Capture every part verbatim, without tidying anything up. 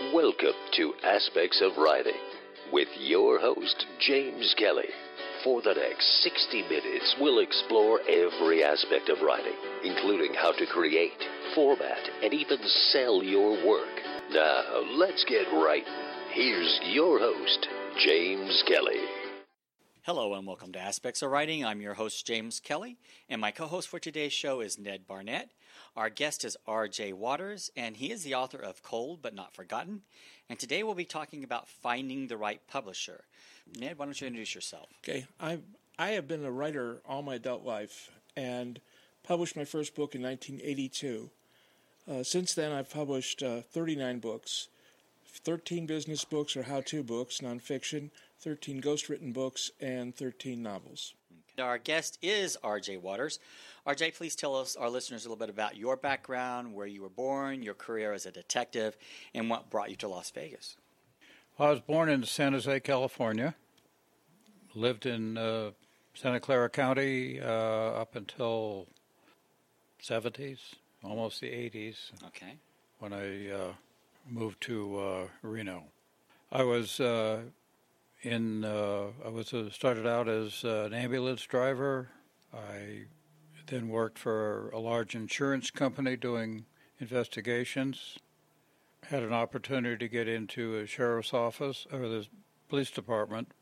Welcome to Aspects of Writing with your host, James Kelly. For the next sixty minutes, we'll explore every aspect of writing, including how to create, format, and even sell your work. Now, let's get writing. Here's your host, James Kelly. Hello and welcome to Aspects of Writing. I'm your host, James Kelly, and my co-host for today's show is Ned Barnett. Our guest is R J Waters, and he is the author of Cold But Not Forgotten. And today we'll be talking about finding the right publisher. Ned, why don't you introduce yourself? Okay, I I have been a writer all my adult life and published my first book in nineteen eighty-two. Uh, since then, I've published uh, thirty-nine books, thirteen business books or how-to books, nonfiction, thirteen ghostwritten books, and thirteen novels. Okay. Our guest is R J Waters. R J, please tell us, our listeners, a little bit about your background, where you were born, your career as a detective, and what brought you to Las Vegas. Well, I was born in San Jose, California. Lived in uh, Santa Clara County uh, up until seventies, almost the eighties. Okay. When I uh, moved to uh, Reno. I was uh, in. Uh, I was uh, started out as uh, an ambulance driver. I then worked for a large insurance company doing investigations. Had an opportunity to get into a sheriff's office or the police department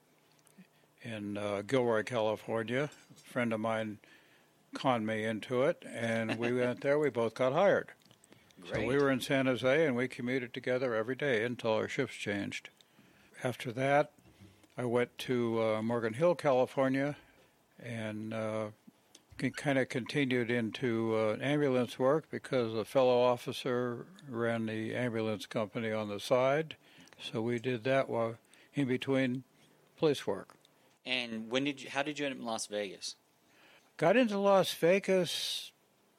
in uh, Gilroy, California. A friend of mine conned me into it, and we went there. We both got hired. Great. So we were in San Jose, and we commuted together every day until our shifts changed. After that, I went to uh, Morgan Hill, California, and uh, kind of continued into uh, ambulance work because a fellow officer ran the ambulance company on the side. So we did that while in between police work. And when did you? How did you end up in Las Vegas? Got into Las Vegas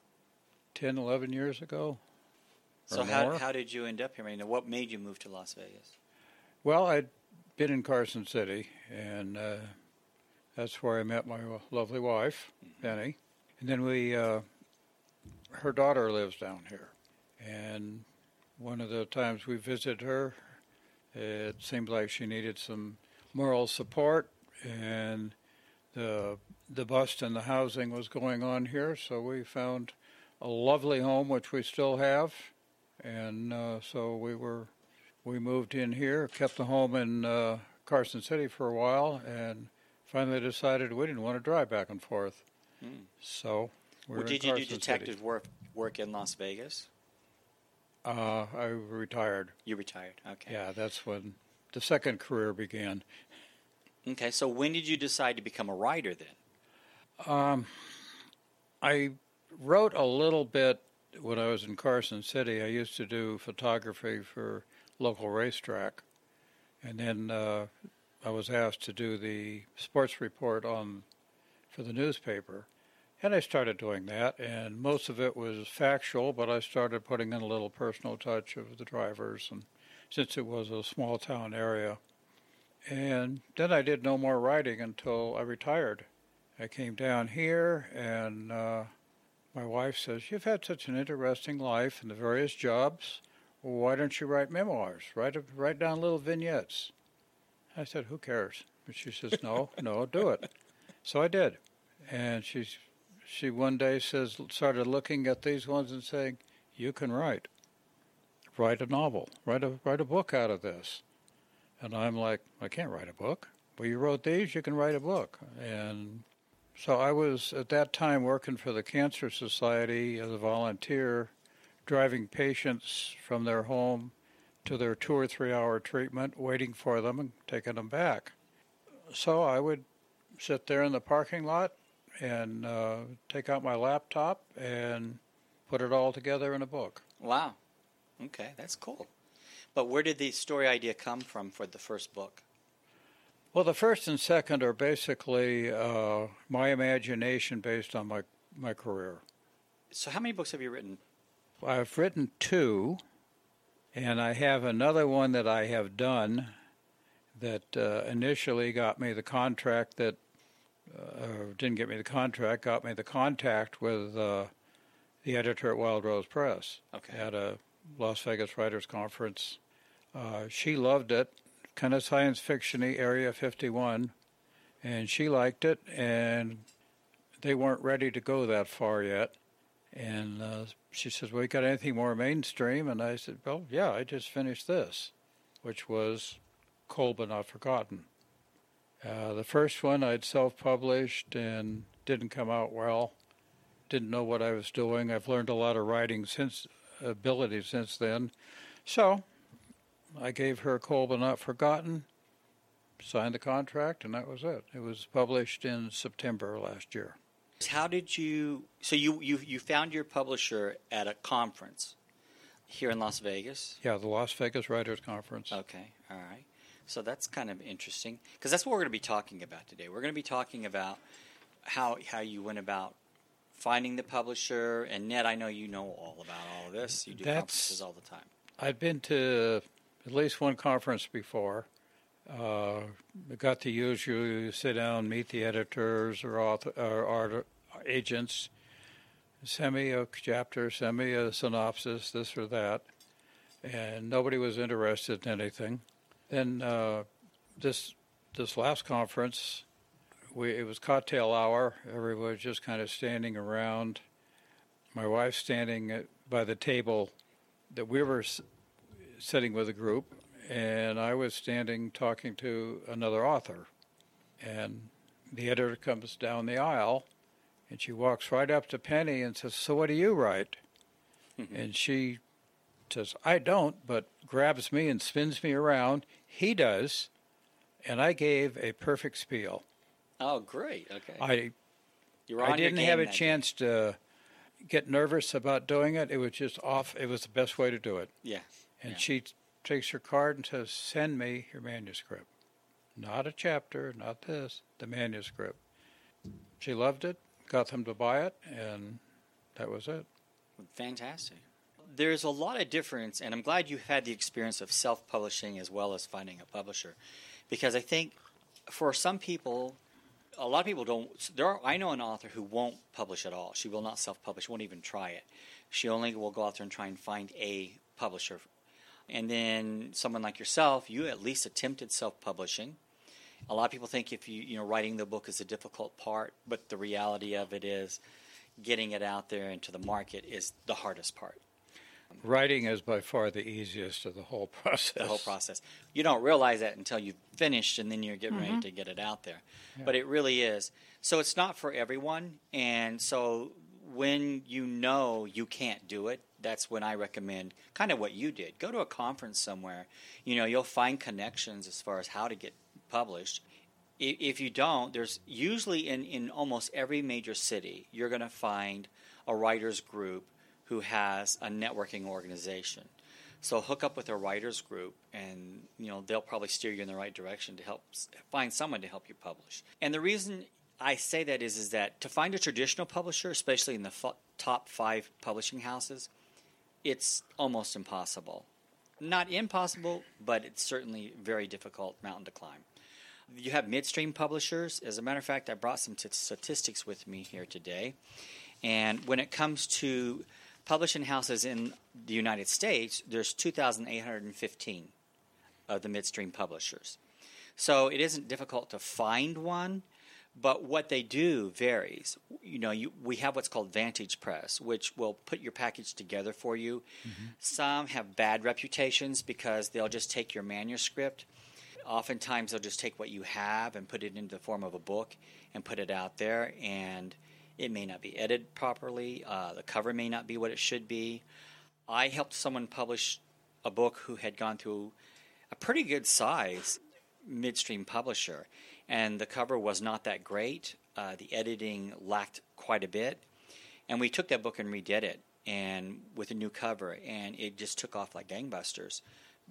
ten, eleven years ago. So how how did you end up here? I mean, what made you move to Las Vegas? Well, I'd been in Carson City, and uh, that's where I met my lovely wife, mm-hmm. Penny. And then we, uh, her daughter lives down here. And one of the times we visited her, it seemed like she needed some moral support, and the the bust and the housing was going on here, so we found a lovely home, which we still have. And uh, so we were, we moved in here, kept the home in uh, Carson City for a while, and finally decided we didn't want to drive back and forth. Hmm. So we're well, did in you Carson do detective City. work work in Las Vegas? Uh, I retired. You retired, okay. Yeah, that's when the second career began. Okay, so when did you decide to become a writer then? Um, I wrote a little bit. When I was in Carson City, I used to do photography for local racetrack, and then uh, I was asked to do the sports report on for the newspaper, and I started doing that, and most of it was factual, but I started putting in a little personal touch of the drivers, and since it was a small town area, and then I did no more writing until I retired. I came down here, and uh, my wife says, "You've had such an interesting life and the various jobs. Well, why don't you write memoirs? Write a, write down little vignettes." I said, "Who cares?" But she says, "No, no, do it." So I did. And she, she one day says, started looking at these ones and saying, "You can write. Write a novel. Write a write a book out of this." And I'm like, "I can't write a book." "Well, you wrote these, you can write a book." And so I was, at that time, working for the Cancer Society as a volunteer, driving patients from their home to their two- or three-hour treatment, waiting for them and taking them back. So I would sit there in the parking lot and uh, take out my laptop and put it all together in a book. Wow. Okay, that's cool. But where did the story idea come from for the first book? Well, the first and second are basically uh, my imagination based on my, my career. So how many books have you written? I've written two, and I have another one that I have done that uh, initially got me the contract that, uh, didn't get me the contract, got me the contact with uh, the editor at Wild Rose Press. Okay. At a Las Vegas Writers Conference. Uh, she loved it, kind of science fiction-y, Area fifty-one, and she liked it, and they weren't ready to go that far yet. And uh, she says, well, you got anything more mainstream? And I said, well, yeah, I just finished this, which was Cold But Not Forgotten. Uh, the first one I'd self-published and didn't come out well. Didn't know what I was doing. I've learned a lot of writing since ability since then. So I gave her Cold But Not Forgotten, signed the contract, and that was it. It was published in September last year. How did you, so you, you, you found your publisher at a conference here in Las Vegas? Yeah, the Las Vegas Writers Conference. Okay, all right. So that's kind of interesting, because that's what we're going to be talking about today. We're going to be talking about how how you went about finding the publisher. And Ned, I know you know all about all of this. You do That's, conferences all the time. I've been to at least one conference before. Uh, got to use you, you sit down, meet the editors or, author, or art agents, send me a chapter, send me a synopsis, this or that, and nobody was interested in anything. Then uh, this this last conference, we it was cocktail hour. Everyone was just kind of standing around. My wife standing at, by the table that we were s- sitting with a group, and I was standing talking to another author. And the editor comes down the aisle, and she walks right up to Penny and says, so what do you write? Mm-hmm. And she says, I don't, but grabs me and spins me around. He does, and I gave a perfect spiel. Oh, great. Okay. I, You're on I didn't your game have a that chance day. to get nervous about doing it. It was just off. It was the best way to do it. Yeah. And yeah. she takes her card and says, send me your manuscript. Not a chapter, not this, the manuscript. She loved it, got them to buy it, and that was it. Fantastic. There's a lot of difference, and I'm glad you had the experience of self-publishing as well as finding a publisher, because I think for some people, a lot of people don't. There are, I know an author who won't publish at all. She will not self-publish, won't even try it. She only will go out there and try and find a publisher. And then someone like yourself, you at least attempted self-publishing. A lot of people think if you, you know, writing the book is a difficult part, but the reality of it is getting it out there into the market is the hardest part. Writing is by far the easiest of the whole process. The whole process. You don't realize that until you've finished, and then you're getting mm-hmm. ready to get it out there. Yeah. But it really is. So it's not for everyone, and so when you know you can't do it, that's when I recommend kind of what you did. Go to a conference somewhere. You know, you'll find connections as far as how to get published. If you don't, there's usually in, in almost every major city, you're going to find a writer's group who has a networking organization. So hook up with a writer's group, and you know they'll probably steer you in the right direction to help find someone to help you publish. And the reason I say that is, is that to find a traditional publisher, especially in the f- top five publishing houses, it's almost impossible. Not impossible, but it's certainly very difficult mountain to climb. You have midstream publishers. As a matter of fact, I brought some t- statistics with me here today. And when it comes to publishing houses in the United States, there's two thousand eight hundred fifteen of the midstream publishers. So it isn't difficult to find one, but what they do varies. You know, you, we have what's called Vantage Press, which will put your package together for you. Mm-hmm. Some have bad reputations because they'll just take your manuscript. Oftentimes they'll just take what you have and put it into the form of a book and put it out there, and it may not be edited properly. Uh, the cover may not be what it should be. I helped someone publish a book who had gone through a pretty good size midstream publisher, and the cover was not that great. Uh, the editing lacked quite a bit, and we took that book and redid it and with a new cover, and it just took off like gangbusters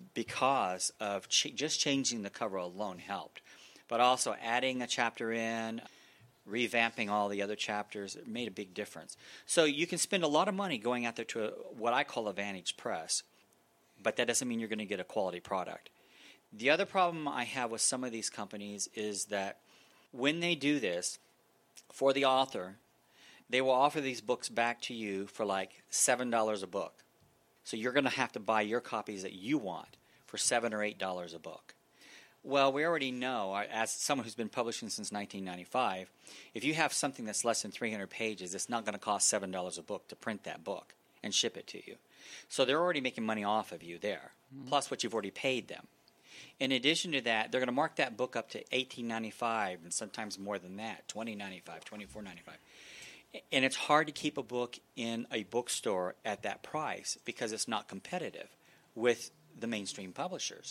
because of ch- just changing the cover alone helped. But also adding a chapter in, revamping all the other chapters, it made a big difference. So you can spend a lot of money going out there to a, what I call a Vantage Press, but that doesn't mean you're going to get a quality product. The other problem I have with some of these companies is that when they do this, for the author, they will offer these books back to you for like seven dollars a book. So you're going to have to buy your copies that you want, for seven or eight dollars a book. Well, we already know, as someone who's been publishing since nineteen ninety-five, if you have something that's less than three hundred pages, it's not going to cost seven dollars a book to print that book and ship it to you. So they're already making money off of you there, mm-hmm. plus what you've already paid them. In addition to that, they're going to mark that book up to eighteen ninety-five, and sometimes more than that, twenty ninety-five, twenty-four ninety-five. And it's hard to keep a book in a bookstore at that price because it's not competitive with the mainstream publishers.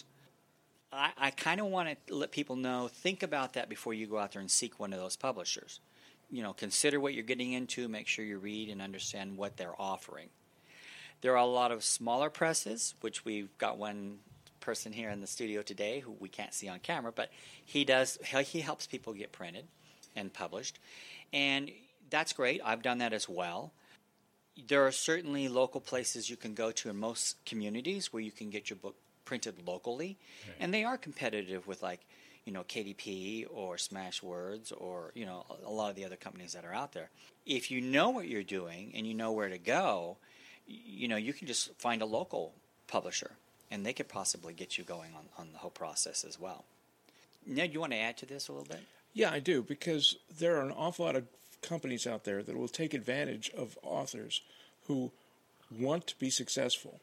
I, I kind of want to let people know, think about that before you go out there and seek one of those publishers. You know, consider what you're getting into, make sure you read and understand what they're offering. There are a lot of smaller presses, which we've got one person here in the studio today who we can't see on camera, but he does, he helps people get printed and published. And that's great. I've done that as well. There are certainly local places you can go to in most communities where you can get your book printed locally, right. And they are competitive with, like, you know, K D P or Smashwords or, you know, a lot of the other companies that are out there. If you know what you're doing and you know where to go, you know, you can just find a local publisher, and they could possibly get you going on, on the whole process as well. Ned, you want to add to this a little bit? Yeah, I do, because there are an awful lot of companies out there that will take advantage of authors who want to be successful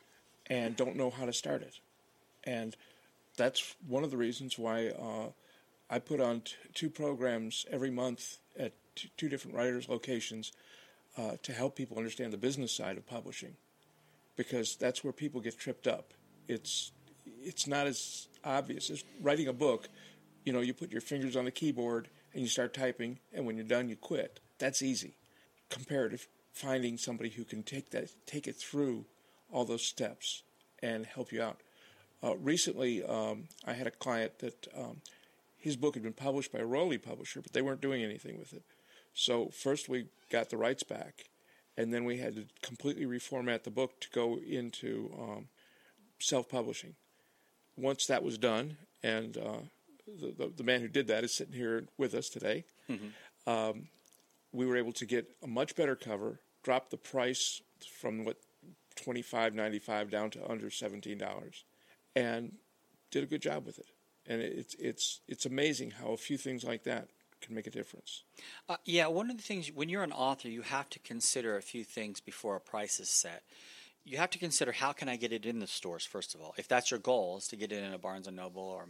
and don't know how to start it. And that's one of the reasons why uh, I put on t- two programs every month at t- two different writers' locations uh, to help people understand the business side of publishing, because that's where people get tripped up. It's it's not as obvious as writing a book. You know, you put your fingers on the keyboard and you start typing, and when you're done, you quit. That's easy. Compared to finding somebody who can take that, take it through all those steps and help you out. Uh, recently, um, I had a client that um, his book had been published by a royalty publisher, but they weren't doing anything with it. So first we got the rights back, and then we had to completely reformat the book to go into um, self-publishing. Once that was done, and uh, the, the, the man who did that is sitting here with us today, mm-hmm. um, we were able to get a much better cover, drop the price from what twenty-five ninety-five down to under seventeen dollars, and did a good job with it. And it's it's it's amazing how a few things like that can make a difference. Uh, yeah, one of the things, when you're an author, you have to consider a few things before a price is set. You have to consider, how can I get it in the stores, first of all? If that's your goal, is to get it in a Barnes and Noble or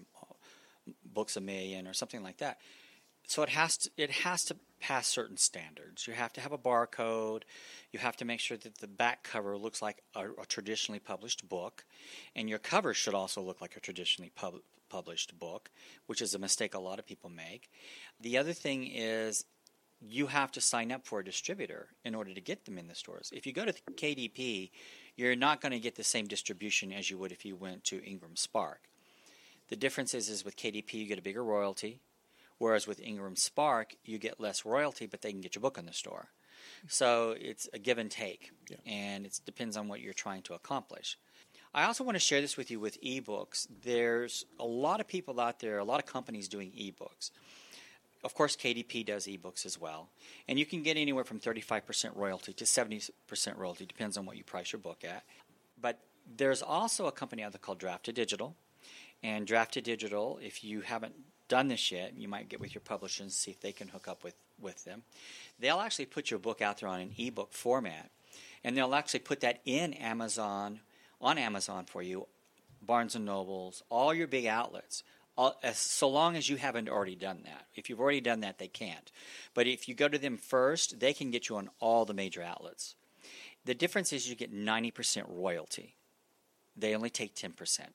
Books A Million or something like that. So it has to it has to pass certain standards. You have to have a barcode. You have to make sure that the back cover looks like a, a traditionally published book, and your cover should also look like a traditionally pub, published book, which is a mistake a lot of people make. The other thing is you have to sign up for a distributor in order to get them in the stores. If you go to K D P, you're not going to get the same distribution as you would if you went to Ingram Spark. The difference is, is with K D P you get a bigger royalty, whereas with Ingram Spark you get less royalty, but they can get your book in the store. So it's a give and take, yeah. And it depends on what you're trying to accomplish. I also want to share this with you with ebooks. There's a lot of people out there, a lot of companies doing ebooks. Of course, K D P does ebooks as well. And you can get anywhere from thirty-five percent royalty to seventy percent royalty, depends on what you price your book at. But there's also a company out there called Draft2Digital. And Draft2Digital, if you haven't done this yet, you might get with your publisher and see if they can hook up with, with them. They'll actually put your book out there on an ebook format. And they'll actually put that in Amazon, on Amazon for you, Barnes and Nobles, all your big outlets. All, as, so long as you haven't already done that. If you've already done that, they can't. But if you go to them first, they can get you on all the major outlets. The difference is you get ninety percent royalty. They only take ten percent.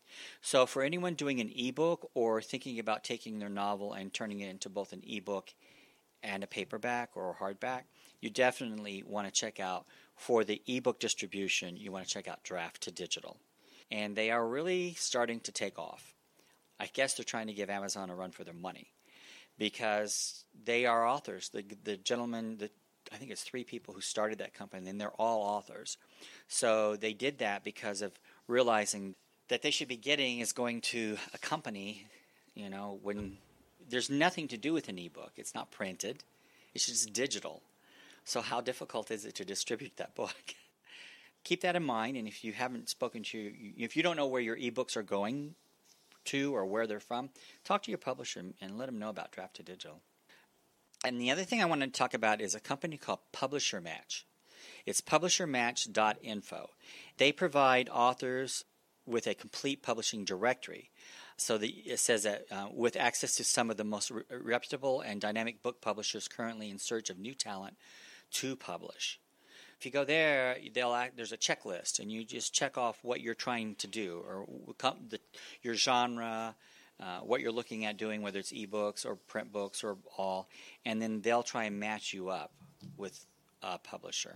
So for anyone doing an ebook or thinking about taking their novel and turning it into both an ebook and a paperback or a hardback, you definitely want to check out, for the ebook distribution, you want to check out Draft2Digital. And they are really starting to take off. I guess they're trying to give Amazon a run for their money because they are authors. The the gentleman, the, I think it's three people who started that company, and they're all authors. So they did that because of realizing that they should be getting is going to a company, you know, when there's nothing to do with an ebook. It's not printed. It's just digital. So how difficult is it to distribute that book? keep that in mind. And if you haven't spoken to, if you don't know where your ebooks are going to or where they're from, talk to your publisher and, and let them know about Draft to Digital. And the other thing I want to talk about is a company called Publisher Match. It's publisher match dot info. They provide authors with a complete publishing directory. So the, it says that uh, with access to some of the most re- reputable and dynamic book publishers currently in search of new talent to publish. If you go there, they'll act, there's a checklist, and you just check off what you're trying to do, or the, your genre, uh, what you're looking at doing, whether it's ebooks or print books or all, and then they'll try and match you up with a publisher.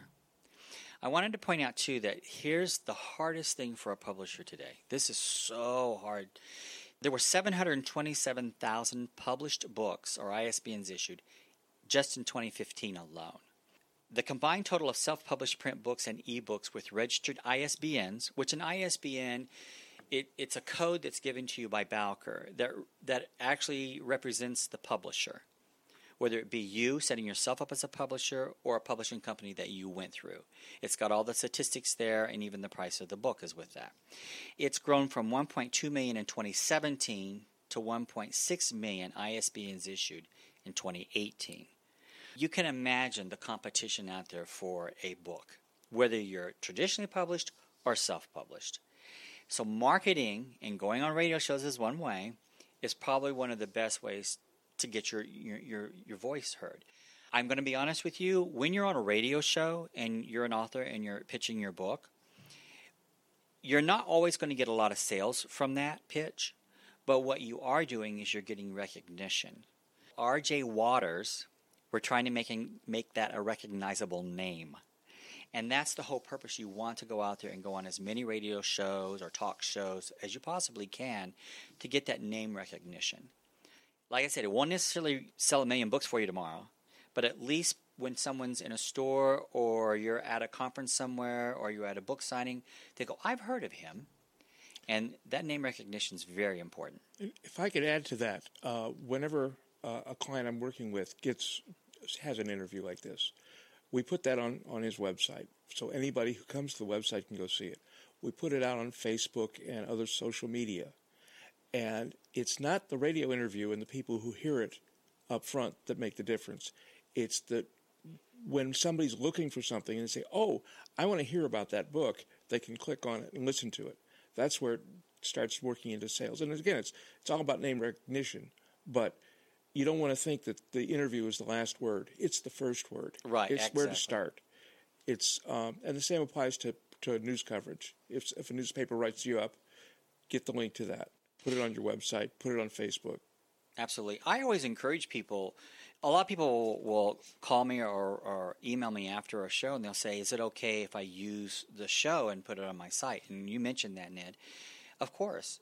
I wanted to point out, too, that here's the hardest thing for a publisher today. This is so hard. There were seven hundred twenty-seven thousand published books, or I S B Ns issued, just in twenty fifteen alone. The combined total of self-published print books and ebooks with registered I S B Ns, which an I S B N, it, it's a code that's given to you by Bowker that, that actually represents the publisher, whether it be you setting yourself up as a publisher or a publishing company that you went through. It's got all the statistics there, and even the price of the book is with that. It's grown from one point two million in twenty seventeen to one point six million I S B Ns issued in twenty eighteen. You can imagine the competition out there for a book, whether you're traditionally published or self-published. So marketing and going on radio shows is one way. Is probably one of the best ways to get your, your, your, your voice heard. I'm going to be honest with you, when you're on a radio show and you're an author and you're pitching your book, you're not always going to get a lot of sales from that pitch, but what you are doing is you're getting recognition. R J Waters, we're trying to make, make that a recognizable name. And that's the whole purpose. You want to go out there and go on as many radio shows or talk shows as you possibly can to get that name recognition. Like I said, it won't necessarily sell a million books for you tomorrow, but at least when someone's in a store or you're at a conference somewhere or you're at a book signing, they go, I've heard of him. And that name recognition is very important. If I could add to that, uh, whenever uh, a client I'm working with gets has an interview like this, we put that on, on his website, so anybody who comes to the website can go see it. We put it out on Facebook and other social media. And it's not the radio interview and the people who hear it up front that make the difference. It's that when somebody's looking for something and they say, oh, I want to hear about that book, they can click on it and listen to it. That's where it starts working into sales. And again, it's it's all about name recognition, but you don't want to think that the interview is the last word. It's the first word. Right, It's exactly. where to start. It's um, and the same applies to, to news coverage. If if a newspaper writes you up, get the link to that. Put it on your website. Put it on Facebook. Absolutely. I always encourage people. A lot of people will call me or, or email me after a show, and they'll say, is it okay if I use the show and put it on my site? And you mentioned that, Ned. Of course.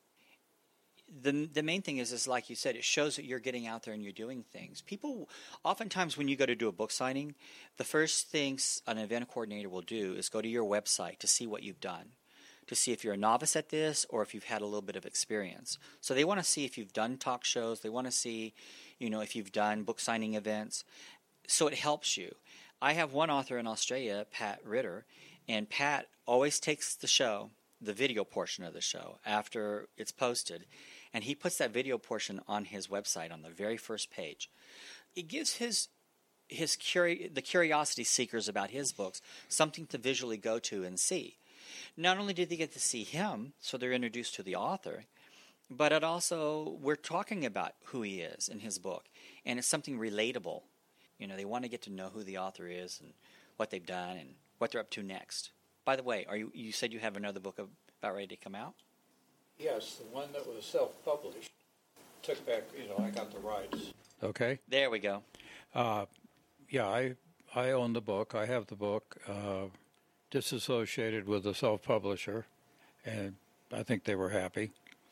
The the main thing is, is like you said, it shows that you're getting out there and you're doing things. People, oftentimes when you go to do a book signing, the first things an event coordinator will do is go to your website to see what you've done, to see if you're a novice at this or if you've had a little bit of experience. So they want to see if you've done talk shows. They want to see, you know, if you've done book signing events. So it helps you. I have one author in Australia, Pat Ritter, and Pat always takes the show, the video portion of the show, after it's posted, and he puts that video portion on his website on the very first page. It gives his his curi- the curiosity seekers about his books something to visually go to and see. Not only do they get to see him, so they're introduced to the author, but it also, we're talking about who he is in his book, and it's something relatable. You know, they want to get to know who the author is and what they've done and what they're up to next. By the way, are you you said you have another book about ready to come out? Yes, the one that was self-published. Took back, you know, I got the rights. Okay. There we go. Uh, yeah, I I own the book. I have the book. Uh, disassociated with the self-publisher, and I think they were happy.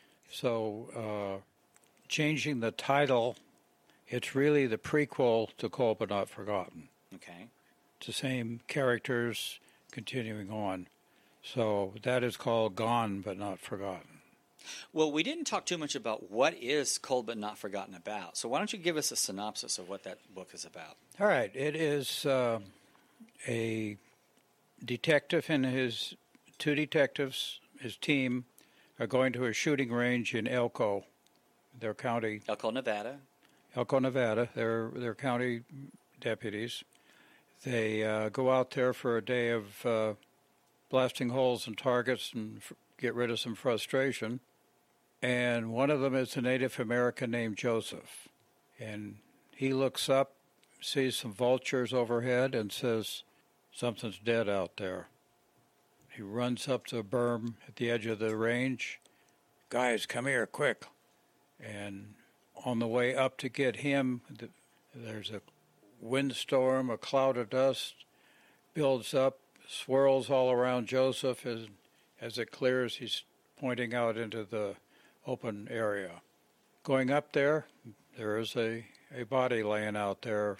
So uh, changing the title, it's really the prequel to Cold But Not Forgotten. Okay. It's the same characters continuing on. So that is called Gone But Not Forgotten. Well, we didn't talk too much about what is Cold But Not Forgotten about. So why don't you give us a synopsis of what that book is about? All right. It is uh, a detective in his two detectives, his team, are going to a shooting range in Elko, their county. Elko, Nevada. Elko, Nevada. They're, they're county deputies. They uh, go out there for a day of uh, blasting holes in targets and f- get rid of some frustration. And one of them is a Native American named Joseph. And he looks up, sees some vultures overhead, and says, "Something's dead out there." He runs up to a berm at the edge of the range. "Guys, come here, quick." And on the way up to get him, there's a windstorm, a cloud of dust builds up, swirls all around Joseph. As, as it clears, he's pointing out into the open area. Going up there, there is a, a body laying out there.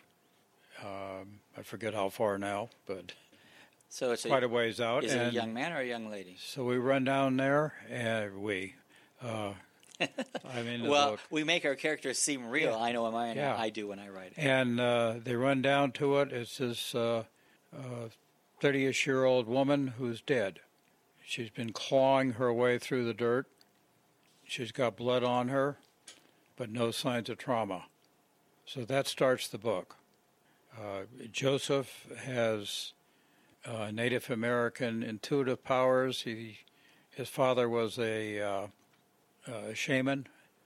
Um, I forget how far now, but so it's quite a, a ways out. Is and it a young man or a young lady? So we run down there, and we... Uh, I'm in the well, book. we make our characters seem real. Yeah. I know mine. Yeah. I do when I write it. And uh, they run down to it. It's this uh, uh, thirty-ish-year-old woman who's dead. She's been clawing her way through the dirt. She's got blood on her, but no signs of trauma. So that starts the book. Uh, Joseph has uh, Native American intuitive powers. He, his father was a... Uh, Uh, shaman,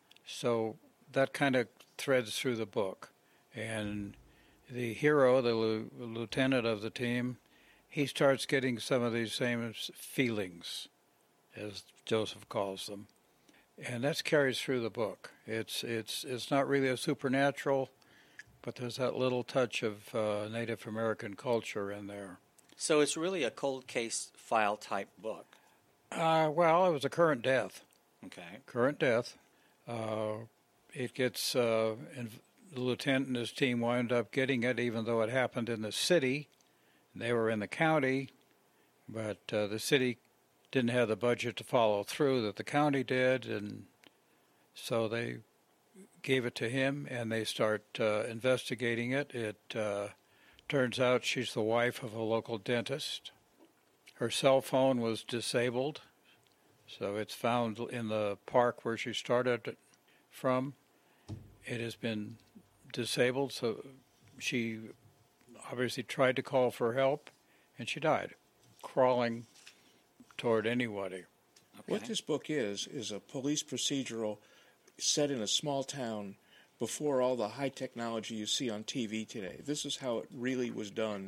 so that kind of threads through the book. And the hero, the lu- lieutenant of the team, he starts getting some of these same feelings, as Joseph calls them, and that carries through the book. It's it's it's not really a supernatural, but there's that little touch of uh, Native American culture in there. So it's really a cold case file type book. Uh, well, it was a current death. Okay. Current death. Uh, it gets, uh, and the lieutenant and his team wound up getting it, even though it happened in the city. They were in the county, but uh, the city didn't have the budget to follow through that the county did, and so they gave it to him, and they start uh, investigating it. It uh, turns out she's the wife of a local dentist. Her cell phone was disabled. So it's found in the park where she started from. It has been disabled, so she obviously tried to call for help, and she died, crawling toward anybody. Okay. What this book is, is a police procedural set in a small town before all the high technology you see on T V today. This is how it really was done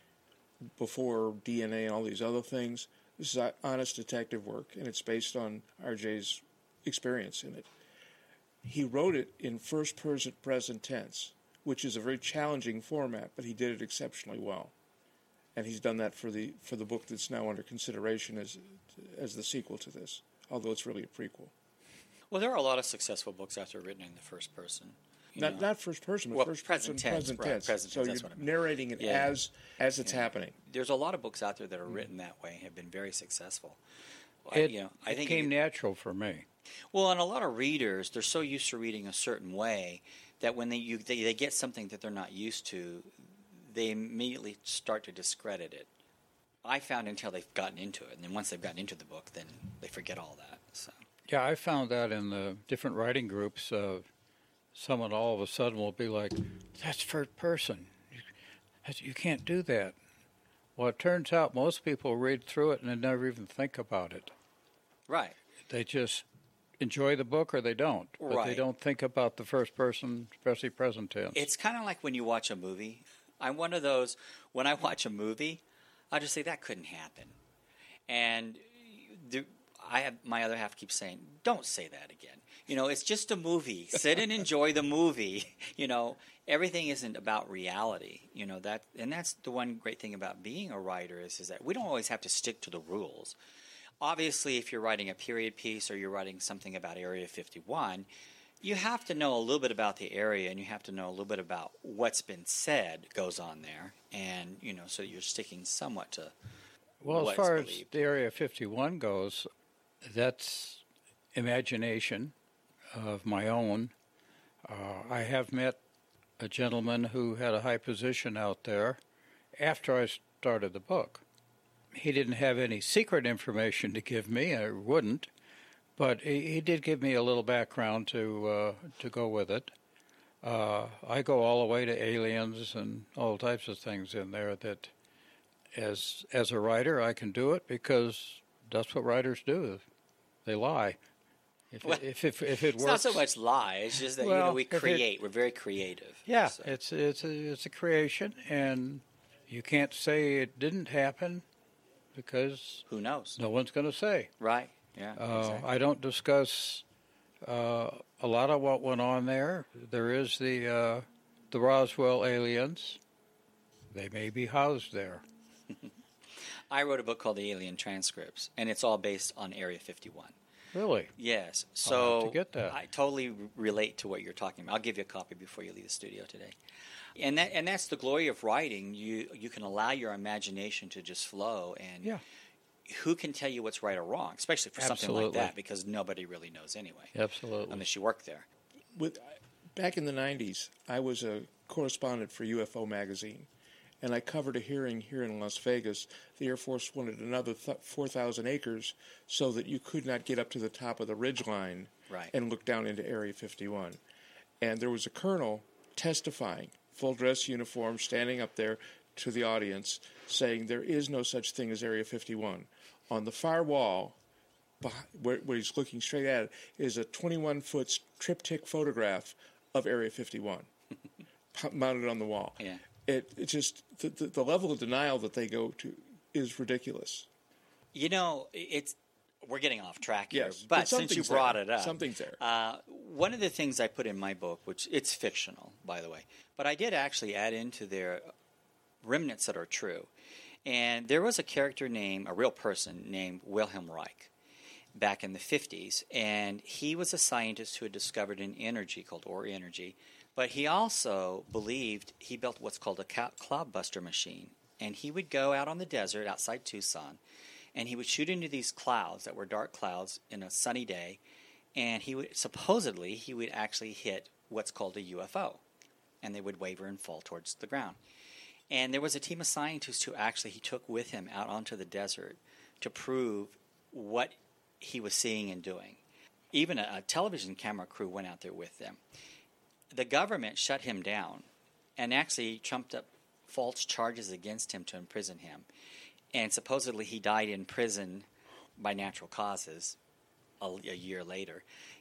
before D N A and all these other things. This is honest detective work, and it's based on R J's experience in it. He wrote it in first-person present tense, which is a very challenging format, but he did it exceptionally well. And he's done that for the for the book that's now under consideration as as the sequel to this, although it's really a prequel. Well, there are a lot of successful books out there written in the first person. Not know. not first person, but Well, first present person tense, present right, tense. present so tense, you're that's what I meant. narrating it Yeah. as as it's Yeah. happening. There's a lot of books out there that are written that way and have been very successful. I- It, you know, I it think came it- natural for me. Well, and a lot of readers, they're so used to reading a certain way that when they you, they, they get something that they're not used to, they immediately start to discredit it. I found until they've gotten into it, and then once they've gotten into the book, then they forget all that. So Yeah, I found that in the different writing groups. Uh, someone all of a sudden will be like, "That's first person. You, that's, you can't do that." Well, it turns out most people read through it and they never even think about it. right. They just enjoy the book or they don't. But they Right. don't think about the first person, especially present tense. It's kind of like when you watch a movie. I'm one of those, when I watch a movie, I just say, that couldn't happen. And the, I have, my other half keeps saying, don't say that again. You know, it's just a movie. Sit and enjoy the movie. You know, everything isn't about reality. You know, that, and that's the one great thing about being a writer is, is that we don't always have to stick to the rules. Obviously, if you're writing a period piece or you're writing something about Area fifty-one, you have to know a little bit about the area and you have to know a little bit about what's been said goes on there. And, you know, so you're sticking somewhat to Well, what's as far believed. as the Area fifty-one goes, that's imagination of my own. Uh, I have met a gentleman who had a high position out there after I started the book. he didn't have any secret information to give me. I wouldn't. But he, he did give me a little background to uh, to go with it. Uh, I go all the way to aliens and all types of things in there that, as as a writer, I can do it because that's what writers do. They lie. If Well, it, if, if, if it It's works, not so much lie. It's just that you Well, know we if it- create. We're very creative. yeah, So- it's it's a, it's a creation, and you can't say it didn't happen because who knows? no one's going to say. Right? Yeah. Uh, exactly. I don't discuss uh, a lot of what went on there. There is the uh, the Roswell aliens. They may be housed there. I wrote a book called The Alien Transcripts, and it's all based on Area fifty-one. Really? Yes. I'll So have to get that. I totally r- relate to what you're talking about. I'll give you a copy before you leave the studio today. And that and that's the glory of writing. You you can allow your imagination to just flow, and Yeah. who can tell you what's right or wrong, especially for something like Absolutely. that, because nobody really knows anyway, Absolutely. unless you work there. With back in the nineties, I was a correspondent for U F O magazine, and I covered a hearing here in Las Vegas. The Air Force wanted another th- four thousand acres so that you could not get up to the top of the ridge line Right. and look down into Area fifty-one. And there was a colonel testifying, full dress uniform, standing up there to the audience, saying there is no such thing as Area fifty-one. On the far wall, beh- where, where he's looking straight at it, is a twenty-one foot triptych photograph of Area fifty-one p- mounted on the wall. Yeah. It, it just, the, the, the level of denial that they go to is ridiculous. You know, it's we're getting off track here, Yes, but but since you something's brought there. it up, Something's there. Uh, one of the things I put in my book, which it's fictional, by the way, but I did actually add into there remnants that are true. And there was a character named, a real person named Wilhelm Reich back in the fifties, and he was a scientist who had discovered an energy called Ori energy, but he also believed he built what's called a cloudbuster machine. And he would go out on the desert outside Tucson, and he would shoot into these clouds that were dark clouds in a sunny day, and he would supposedly he would actually hit what's called a U F O, and they would waver and fall towards the ground. And there was a team of scientists who actually he took with him out onto the desert to prove what he was seeing and doing. Even a, a television camera crew went out there with them. The government shut him down and actually trumped up false charges against him to imprison him. And supposedly he died in prison by natural causes a, a year later.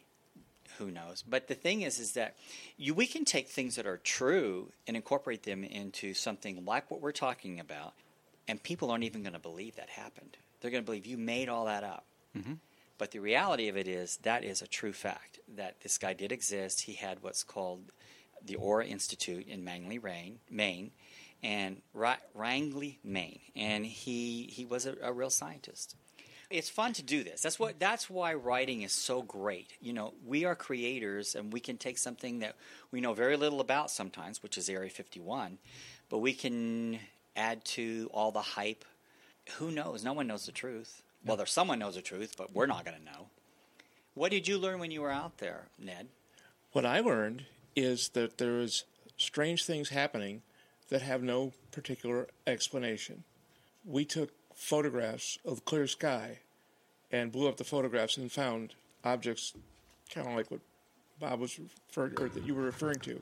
Who knows? But the thing is, is that you, we can take things that are true and incorporate them into something like what we're talking about, and people aren't even going to believe that happened. They're going to believe you made all that up. Mm-hmm. But the reality of it is that is a true fact, that this guy did exist. He had what's called the Aura Institute in Langley, Maine, and Ra- Rangley, Maine, and he he was a, a real scientist. It's fun to do this. That's what. That's why writing is so great. You know, we are creators, and we can take something that we know very little about sometimes, which is Area fifty-one, but we can add to all the hype. Who knows? No one knows the truth. Well, there's someone knows the truth, but we're not going to know. What did you learn when you were out there, Ned? What I learned is that there is strange things happening that have no particular explanation. We took photographs of clear sky and blew up the photographs and found objects kind of like what Bob was referring, or that you were referring to.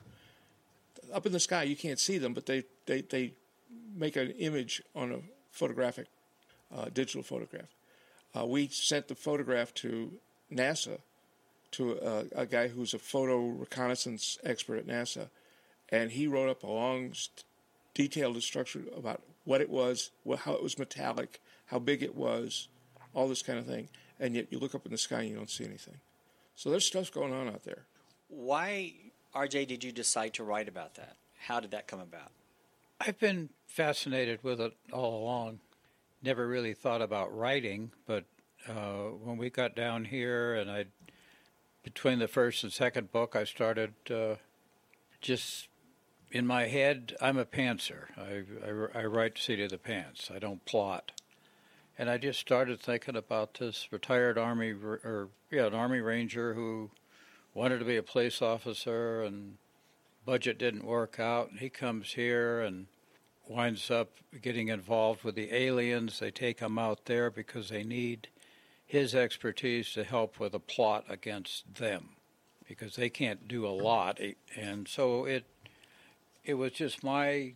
Up in the sky, you can't see them, but they, they, they make an image on a photographic, uh, digital photograph. Uh, we sent the photograph to NASA, to a, a guy who's a photo reconnaissance expert at NASA, and he wrote up a long, detailed instruction about what it was, what, how it was metallic, how big it was, all this kind of thing. And yet you look up in the sky and you don't see anything. So there's stuff going on out there. Why, R J, did you decide to write about that? How did that come about? I've been fascinated with it all along. Never really thought about writing, but uh, when we got down here and I, between the first and second book, I started uh, just in my head, I'm a pantser. I, I, I write seat of the pants. I don't plot. And I just started thinking about this retired Army, or yeah, an Army Ranger who wanted to be a police officer and budget didn't work out. And he comes here and winds up getting involved with the aliens. They take him out there because they need his expertise to help with a plot against them, because they can't do a lot. And so it it was just my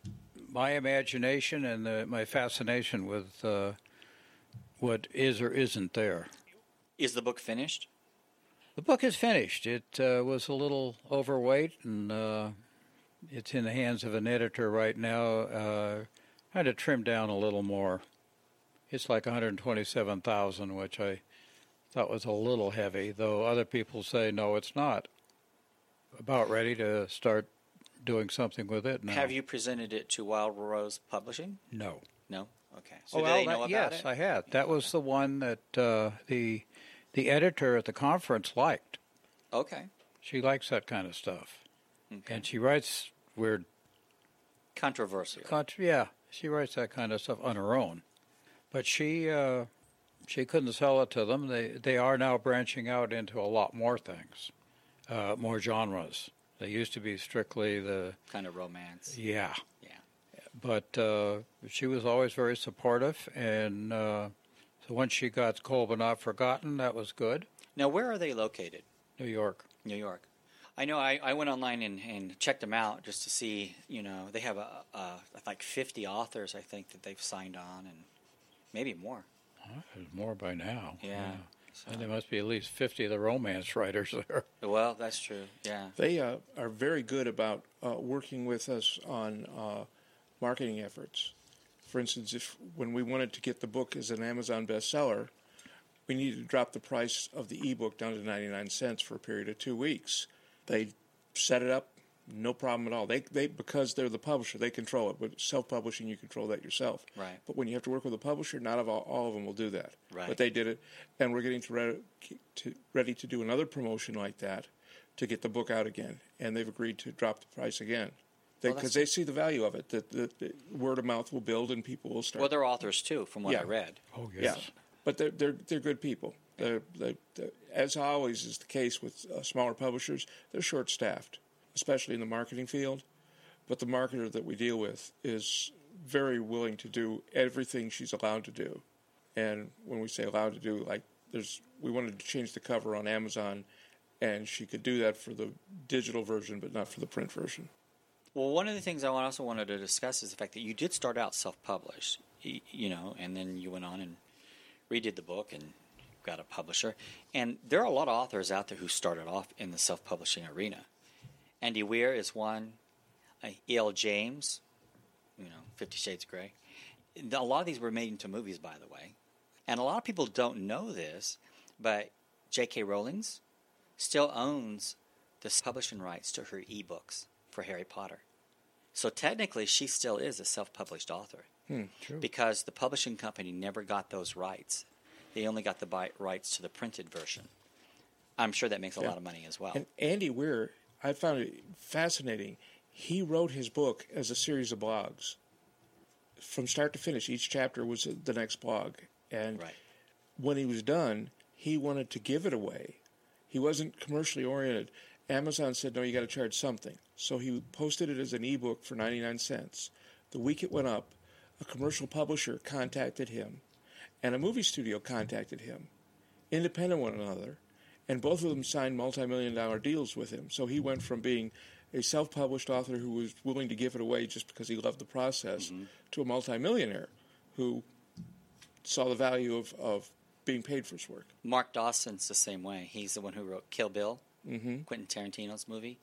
my imagination and the, my fascination with uh, what is or isn't there. Is the book finished? The book is finished. It uh, was a little overweight, and uh, it's in the hands of an editor right now. Uh, I had to trim down a little more. It's like one hundred twenty-seven thousand, which I thought was a little heavy, though other people say, no, it's not. About ready to start doing something with it now. Have you presented it to Wild Rose Publishing? No. No? Okay. So oh, do well, they know that, about yes, it? I had. That was the one that uh, the the editor at the conference liked. Okay. She likes that kind of stuff. Okay. And she writes weird... Controversial. Cont- yeah, she writes that kind of stuff on her own. But she uh, she couldn't sell it to them. They they are now branching out into a lot more things, uh, more genres. They used to be strictly the... Kind of romance. Yeah. Yeah. But uh, she was always very supportive, and uh, so once she got Cold But Not Forgotten, that was good. Now, where are they located? New York. New York. I know I, I went online and, and checked them out just to see, you know, they have a, a, like fifty authors, I think, that they've signed on, and maybe more. Oh, there's more by now. Yeah. So. And there must be at least fifty of the romance writers there. Well, that's true, yeah. They uh, are very good about uh, working with us on uh, marketing efforts. For instance, if when we wanted to get the book as an Amazon bestseller, we needed to drop the price of the ebook down to ninety-nine cents for a period of two weeks. They set it up, no problem at all. They they because they're the publisher, they control it. But self-publishing, you control that yourself. Right. But when you have to work with a publisher, not of all, all of them will do that. Right. But they did it, and we're getting to ready, to ready to do another promotion like that to get the book out again, and they've agreed to drop the price again because Well, they see the value of it. That the, the word of mouth will build, and people will start. Well, they're authors, too, from what Yeah. I read. Oh, yeah, yes. but they're they're they're good people. They're, they're, they're, as always is the case with uh, smaller publishers, they're short-staffed, especially in the marketing field. But the marketer that we deal with is very willing to do everything she's allowed to do. And when we say allowed to do, like there's, we wanted to change the cover on Amazon, and she could do that for the digital version, but not for the print version. Well, one of the things I also wanted to discuss is the fact that you did start out self-published, you know, and then you went on and redid the book and got a publisher. And there are a lot of authors out there who started off in the self-publishing arena. Andy Weir is one. Uh, E L. James, you know, Fifty Shades of Grey. A lot of these were made into movies, by the way. And a lot of people don't know this, but J K. Rowling's still owns the publishing rights to her ebooks for Harry Potter. So technically, she still is a self-published author. Hmm, true. Because the publishing company never got those rights. They only got the bi- rights to the printed version. I'm sure that makes a Yeah. lot of money as well. And Andy Weir, I found it fascinating. He wrote his book as a series of blogs. From start to finish, each chapter was the next blog. And Right. when he was done, he wanted to give it away. He wasn't commercially oriented. Amazon said, no, you got to charge something. So he posted it as an ebook for ninety-nine cents. The week it went up, a commercial publisher contacted him, and a movie studio contacted him, independent of one another, and both of them signed multi-million dollar deals with him. So he went from being a self-published author who was willing to give it away just because he loved the process mm-hmm. to a multimillionaire who saw the value of, of being paid for his work. Mark Dawson's the same way. He's the one who wrote Kill Bill, mm-hmm. Quentin Tarantino's movie.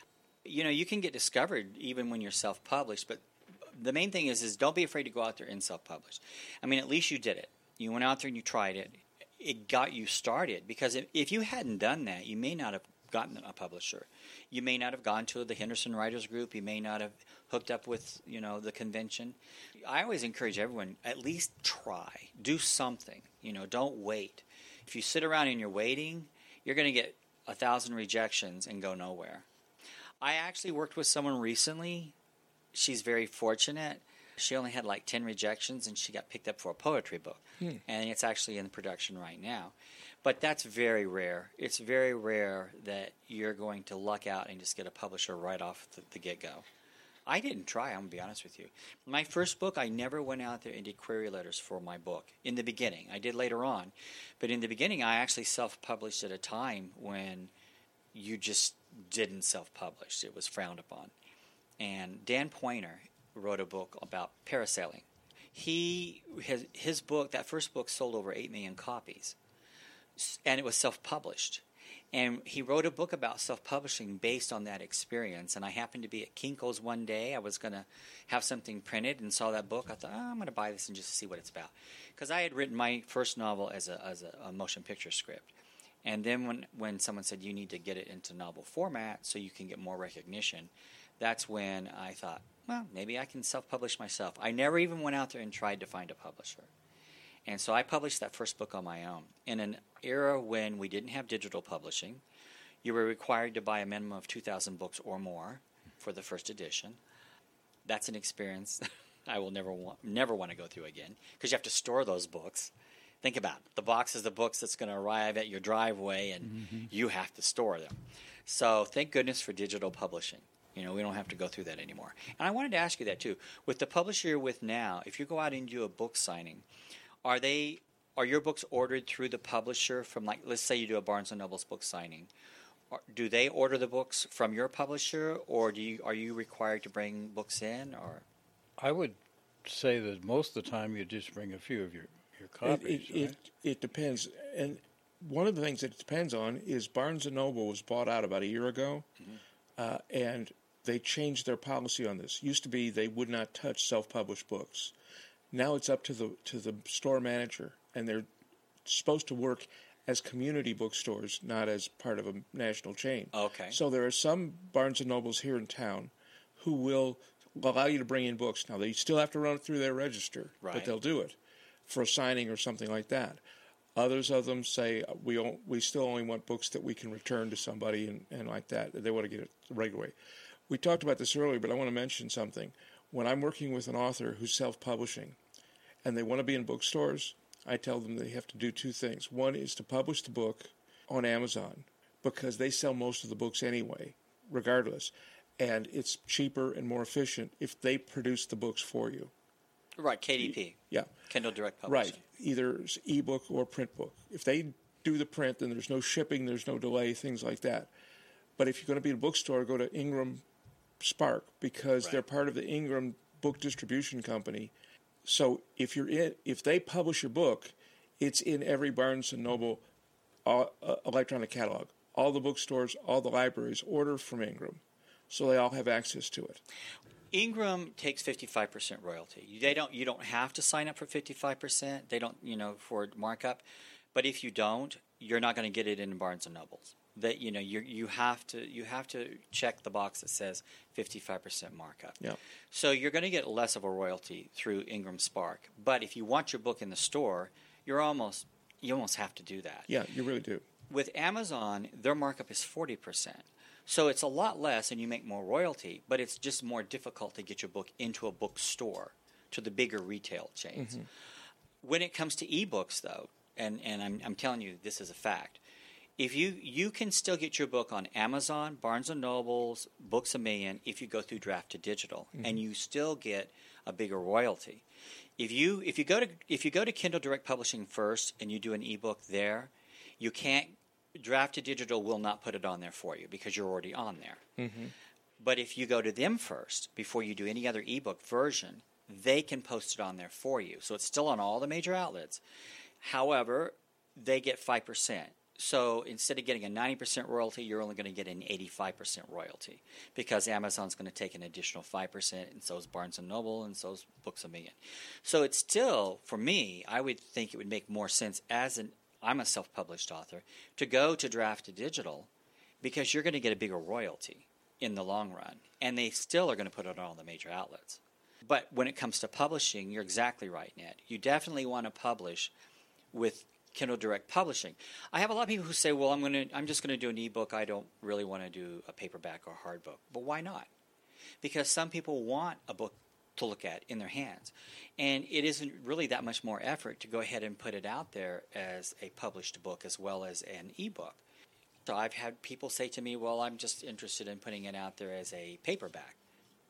You know, you can get discovered even when you're self-published, but the main thing is, is don't be afraid to go out there and self-publish. I mean, at least you did it. You went out there and you tried it. It got you started, because if, if you hadn't done that, you may not have gotten a publisher. You may not have gone to the Henderson Writers Group. You may not have hooked up with, you know, the convention. I always encourage everyone, at least try. Do something. You know, don't wait. If you sit around and you're waiting, you're going to get a thousand rejections and go nowhere. I actually worked with someone recently. She's very fortunate. She only had like ten rejections, and she got picked up for a poetry book. Hmm. And it's actually in production right now. But that's very rare. It's very rare that you're going to luck out and just get a publisher right off the, the get-go. I didn't try, I'm going to be honest with you. My first book, I never went out there and did query letters for my book in the beginning. I did later on. But in the beginning, I actually self-published at a time when you just didn't self-publish. It was frowned upon. And Dan Poynter wrote a book about parasailing. He his, his book, that first book, sold over eight million copies. And it was self-published. And he wrote a book about self-publishing based on that experience. And I happened to be at Kinko's one day. I was going to have something printed and saw that book. I thought, oh, I'm going to buy this and just see what it's about. Because I had written my first novel as a as a, a motion picture script. And then when, when someone said you need to get it into novel format so you can get more recognition, that's when I thought, well, maybe I can self-publish myself. I never even went out there and tried to find a publisher. And so I published that first book on my own. In an era when we didn't have digital publishing, you were required to buy a minimum of two thousand books or more for the first edition. That's an experience I will never want, never want to go through again, because you have to store those books. Think about it. The box is the books that's going to arrive at your driveway, and mm-hmm. you have to store them. So thank goodness for digital publishing. You know, we don't have to go through that anymore. And I wanted to ask you that, too. With the publisher you're with now, if you go out and do a book signing, Are they are your books ordered through the publisher from, like, let's say you do a Barnes and Noble's book signing? Do they order the books from your publisher, or do you are you required to bring books in? Or I would say that most of the time you just bring a few of your, your copies. It, it, right? it, it depends. And one of the things that it depends on is Barnes and Noble was bought out about a year ago, mm-hmm. uh, and they changed their policy on this. Used to be they would not touch self-published books. Now it's up to the to the store manager, and they're supposed to work as community bookstores, not as part of a national chain. Okay. So there are some Barnes and Nobles here in town who will allow you to bring in books. Now, they still have to run it through their register, right. but they'll do it for a signing or something like that. Others of them say, we don't, we still only want books that we can return to somebody and, and like that. They want to get it the regular way. We talked about this earlier, but I want to mention something. When I'm working with an author who's self-publishing and they want to be in bookstores, I tell them they have to do two things. One is to publish the book on Amazon, because they sell most of the books anyway, regardless. And it's cheaper and more efficient if they produce the books for you. Right, K D P. Yeah. Kindle Direct Publishing. Right, either ebook or print book. If they do the print, then there's no shipping, there's no delay, things like that. But if you're going to be in a bookstore, go to Ingram Spark, because right. they're part of the Ingram Book Distribution Company. So if you're in, if they publish your book, it's in every Barnes and Noble uh, uh, electronic catalog. All the bookstores, all the libraries order from Ingram, so they all have access to it. Ingram takes fifty-five percent royalty. They don't. You don't have to sign up for fifty-five percent. They don't, you know, for markup. But if you don't, you're not going to get it in Barnes and Nobles. That you know, you you have to you have to check the box that says fifty-five percent markup. Yeah. So you're going to get less of a royalty through Ingram Spark. But if you want your book in the store, you're almost you almost have to do that. Yeah, you really do. With Amazon, their markup is forty percent. So it's a lot less and you make more royalty, but it's just more difficult to get your book into a bookstore, to the bigger retail chains. Mm-hmm. When it comes to ebooks, though, and, and I'm, I'm telling you this is a fact, if you, you can still get your book on Amazon, Barnes and Nobles, Books A Million if you go through Draft to Digital, mm-hmm. and you still get a bigger royalty. If you if you go to if you go to Kindle Direct Publishing first and you do an ebook there, you can't Draft to Digital will not put it on there for you because you're already on there. Mm-hmm. But if you go to them first before you do any other ebook version, they can post it on there for you. So it's still on all the major outlets. However, they get five percent. So instead of getting a ninety percent royalty, you're only going to get an eighty-five percent royalty because Amazon's going to take an additional five percent, and so is Barnes and Noble, and so is Books A Million. So it's still, for me, I would think it would make more sense as an I'm a self-published author, to go to Draft to Digital because you're going to get a bigger royalty in the long run. And they still are going to put it on all the major outlets. But when it comes to publishing, you're exactly right, Ned. You definitely want to publish with Kindle Direct Publishing. I have a lot of people who say, well, I'm going to, I'm just going to do an ebook. I don't really want to do a paperback or hard book. But why not? Because some people want a book to look at in their hands. And it isn't really that much more effort to go ahead and put it out there as a published book as well as an ebook. So I've had people say to me, well, I'm just interested in putting it out there as a paperback.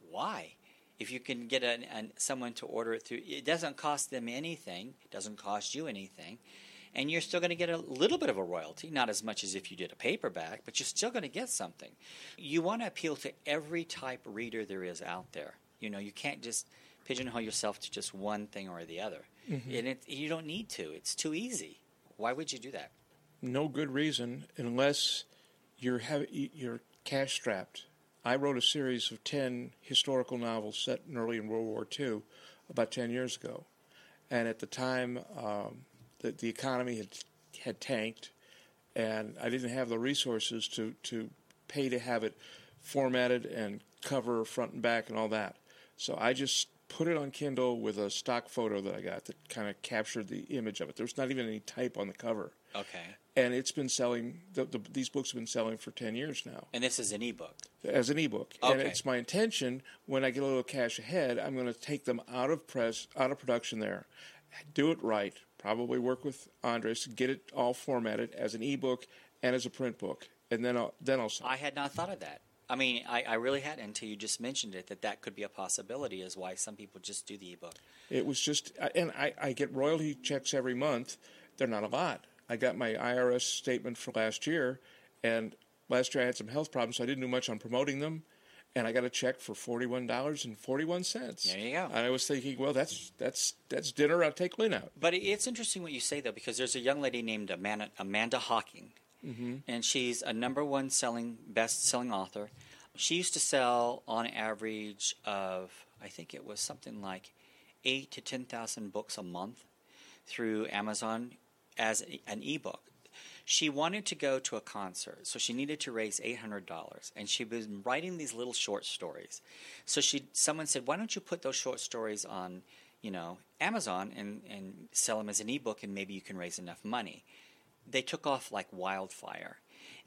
why? If you can get an, an, someone to order it through, it doesn't cost them anything, doesn't cost you anything, and you're still going to get a little bit of a royalty, not as much as if you did a paperback, but you're still going to get something. You want to appeal to every type of reader there is out there. You know, you can't just pigeonhole yourself to just one thing or the other. Mm-hmm. And it, you don't need to. It's too easy. Why would you do that? No good reason unless you're have, you're cash strapped. I wrote a series of ten historical novels set in early in World War Two about ten years ago. And at the time, um, the, the economy had had tanked, and I didn't have the resources to, to pay to have it formatted and cover front and back and all that. So I just put it on Kindle with a stock photo that I got that kind of captured the image of it. There's not even any type on the cover. Okay. And it's been selling, the, the, these books have been selling for ten years now. And this is an ebook? As an ebook. Okay. And it's my intention, when I get a little cash ahead, I'm going to take them out of press, out of production there, do it right, probably work with Andres to get it all formatted as an ebook and as a print book, and then I'll, then I'll sell it. I had not thought of that. I mean, I, I really hadn't until you just mentioned it, that that could be a possibility, is why some people just do the ebook. It was just, and I, I get royalty checks every month. They're not a lot. I got my I R S statement for last year, and last year I had some health problems, so I didn't do much on promoting them, and I got a check for forty-one dollars and forty-one cents. There you go. And I was thinking, well, that's that's that's dinner. I'll take Lynn out. But it's interesting what you say, though, because there's a young lady named Amanda, Amanda Hawking, mm-hmm. and she's a number one selling, best-selling author. She used to sell on average of, I think it was something like eight to ten thousand books a month through Amazon as an ebook. She wanted to go to a concert, so she needed to raise eight hundred dollars, and she was writing these little short stories. So she, someone said, "Why don't you put those short stories on, you know, Amazon and, and sell them as an ebook, and maybe you can raise enough money." They took off like wildfire.